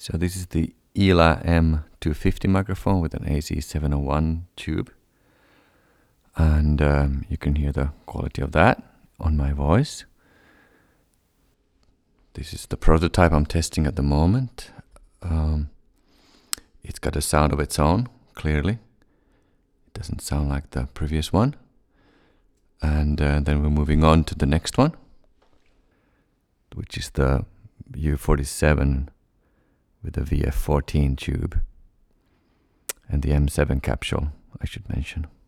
So this is the ELA M250 microphone with an AC701 tube. And you can hear the quality of that on my voice. This is the prototype I'm testing at the moment. It's got a sound of its own, clearly. It doesn't sound like the previous one. And then we're moving on to the next one, which is the U47 with the VF14 tube and the M7 capsule, I should mention.